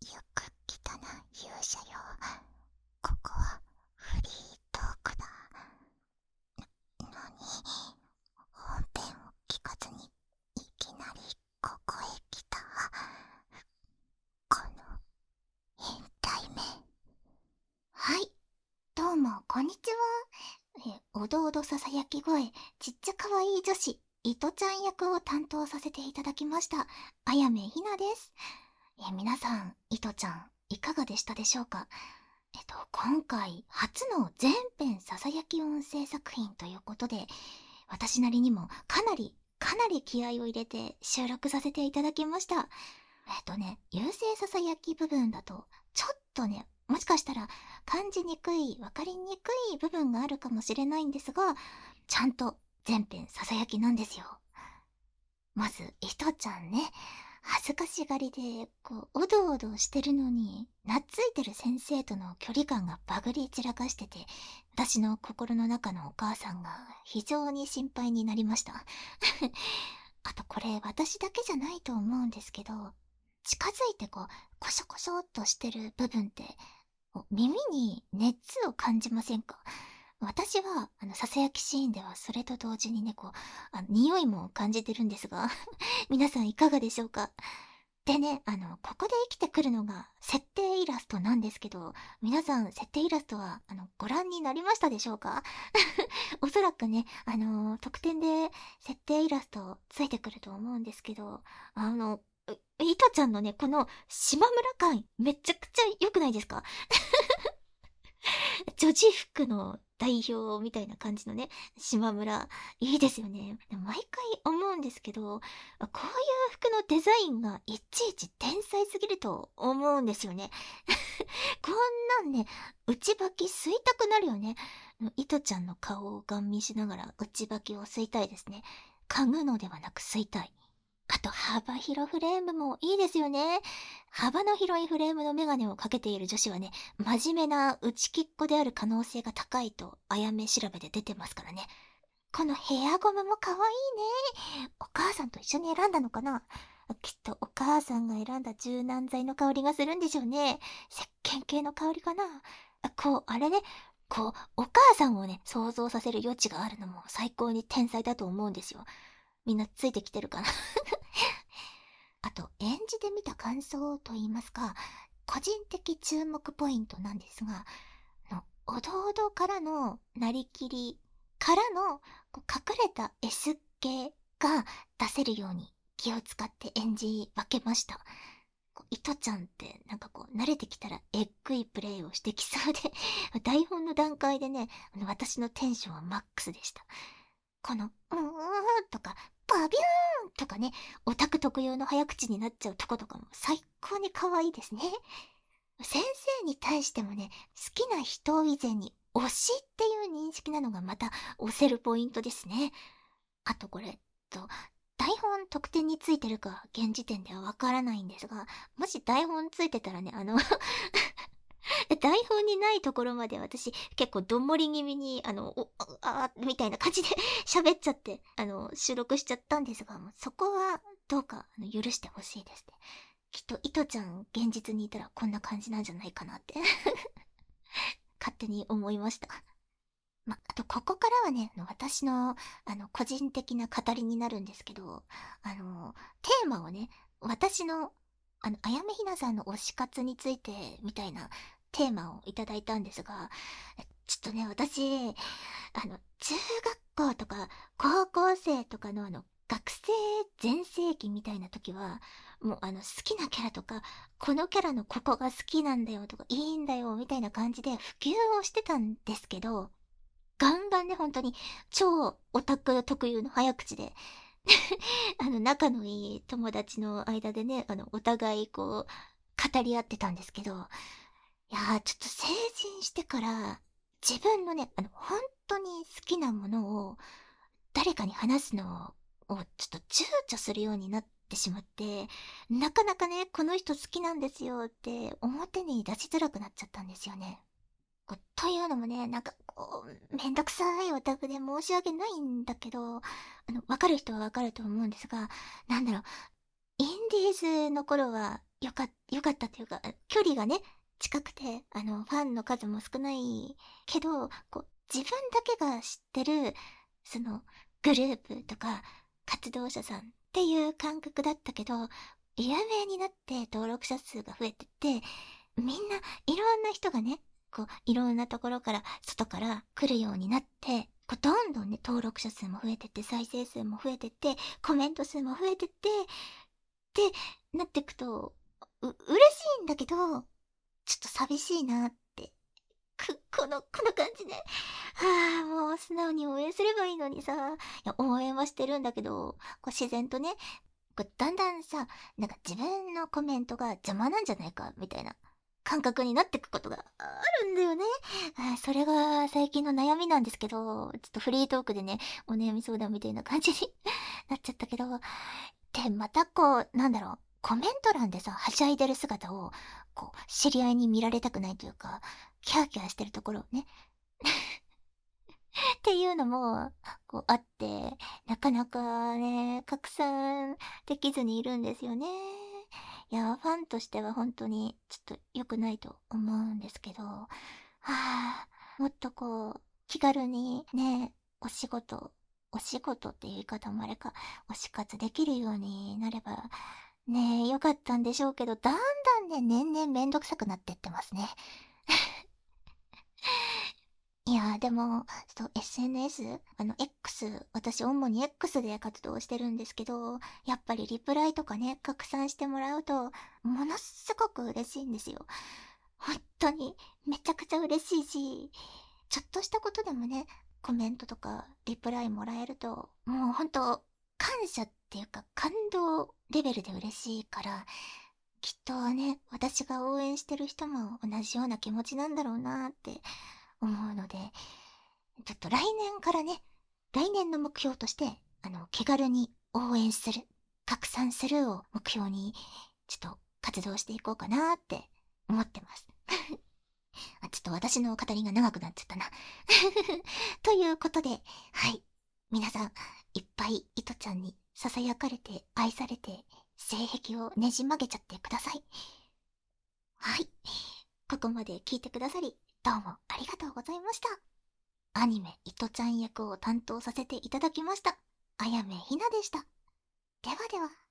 く汚い勇者よ。ここはフリートークだ。なに、本編を聞かずにいきなりここへ来た。この変態め。はい、どうもこんにちは。おどおどささやき声、ちっちゃかわいい女子いとちゃん役を担当させていただきましたあやめひなです。皆さん、いとちゃんいかがでしたでしょうか。今回初の全編ささやき音声作品ということで、私なりにもかなり気合を入れて収録させていただきました。優勢ささやき部分だとちょっとね、もしかしたら感じにくい、わかりにくい部分があるかもしれないんですが、ちゃんと全編ささやきなんですよ。まずいとちゃんね、恥ずかしがりでおどおどしてるのに懐いてる先生との距離感がバグり散らかしてて、私の心の中のお母さんが非常に心配になりました。あとこれ私だけじゃないと思うんですけど、近づいてコショコショっとしてる部分って耳に熱を感じませんか。私はささやきシーンではそれと同時にね、匂いも感じてるんですが皆さんいかがでしょうか。でね、ここで生きてくるのが設定イラストなんですけど、皆さん設定イラストはご覧になりましたでしょうか。おそらくね、特典で設定イラストついてくると思うんですけど、いとちゃんのね、この島村感めちゃくちゃ良くないですか。女児服の代表みたいな感じのね、島村、いいですよね。毎回思うんですけど、こういう服のデザインがいちいち天才すぎると思うんですよね。こんなんね、内履き吸いたくなるよね。いとちゃんの顔をガン見しながら内履きを吸いたいですね。嗅ぐのではなく吸いたい。あと、幅広フレームもいいですよね。幅の広いフレームのメガネをかけている女子はね、真面目な内気っ子である可能性が高いと、あやめ調べで出てますからね。このヘアゴムも可愛いね。お母さんと一緒に選んだのかな。きっとお母さんが選んだ柔軟剤の香りがするんでしょうね。石鹸系の香りかな。あれね、お母さんをね、想像させる余地があるのも最高に天才だと思うんですよ。みんなついてきてるかな。あと、演じてみた感想といいますか、個人的注目ポイントなんですが、おどおどからのなりきりからの隠れた S 系が出せるように気を使って演じ分けました。いとちゃんって慣れてきたらえっぐいプレイをしてきそうで台本の段階でね、私のテンションはマックスでした。この、とか、バビューンとかね、オタク特有の早口になっちゃうとことかも最高に可愛いですね。先生に対してもね、好きな人以前に推しっていう認識なのがまた押せるポイントですね。あとこれ、台本特典についてるか現時点ではわからないんですが、もし台本ついてたらね、台本にないところまで私結構どんもり気味にみたいな感じで喋っちゃって収録しちゃったんですが、もうそこはどうか許してほしいですね。きっといとちゃん現実にいたらこんな感じなんじゃないかなって勝手に思いました。あとここからはね、私の個人的な語りになるんですけど、テーマをね、私のあやめひなさんの推し活についてみたいなテーマをいただいたんですが、ちょっとね、私、中学校とか高校生とかの学生全盛期みたいな時は、もう好きなキャラとか、このキャラのここが好きなんだよとか、いいんだよみたいな感じで普及をしてたんですけど、ガンガンね、本当に超オタク特有の早口で仲のいい友達の間でね、お互い語り合ってたんですけど、いやー、ちょっと成人してから、自分のね、本当に好きなものを、誰かに話すのを、ちょっと躊躇するようになってしまって、なかなかね、この人好きなんですよって表に出しづらくなっちゃったんですよね。というのもね、めんどくさいオタクで申し訳ないんだけど、わかる人はわかると思うんですが、なんだろう、インディーズの頃は、 よかったというか、距離がね、近くて、ファンの数も少ないけど、こう、自分だけが知ってる、その、グループとか、活動者さんっていう感覚だったけど、有名になって登録者数が増えてって、みんないろんな人がね、こう、いろんなところから、外から来るようになって、こう、どんどんね、登録者数も増えてって、再生数も増えてって、コメント数も増えてって、ってなってくと、嬉しいんだけど、ちょっと寂しいなって。この感じね。はあ、もう素直に応援すればいいのにさ。いや、応援はしてるんだけど、こう自然とね、こうだんだんさ、なんか自分のコメントが邪魔なんじゃないか、みたいな感覚になってくことがあるんだよね。それが最近の悩みなんですけど、ちょっとフリートークでね、お悩み相談みたいな感じになっちゃったけど、で、またこう、なんだろう、コメント欄でさ、はしゃいでる姿を、こう、知り合いに見られたくないというか、キャーキャーしてるところをね、っていうのも、こう、あって、なかなかね、拡散できずにいるんですよね。いや、ファンとしては本当に、ちょっと良くないと思うんですけど、もっとこう、気軽にね、お仕事っていう言い方もあれか、推し活できるようになれば、ね、良かったんでしょうけど、だんだんね、年々めんどくさくなってってますね。いやーでも、SNS、X、私主に X で活動してるんですけど、やっぱりリプライとかね、拡散してもらうと、ものすごく嬉しいんですよ。本当に、めちゃくちゃ嬉しいし、ちょっとしたことでもね、コメントとかリプライもらえると、もう本当感謝っていうか感動レベルで嬉しいから、きっとね、私が応援してる人も同じような気持ちなんだろうなって思うので、ちょっと来年からね、来年の目標として、気軽に応援する、拡散するを目標に、ちょっと活動していこうかなって思ってます。ちょっと私の語りが長くなっちゃったな。ということで、はい。皆さん、いっぱいいとちゃんに囁かれて、愛されて、性癖をねじ曲げちゃってください。はい。ここまで聞いてくださり、どうもありがとうございました。アニメいとちゃん役を担当させていただきました。あやめひなでした。ではでは。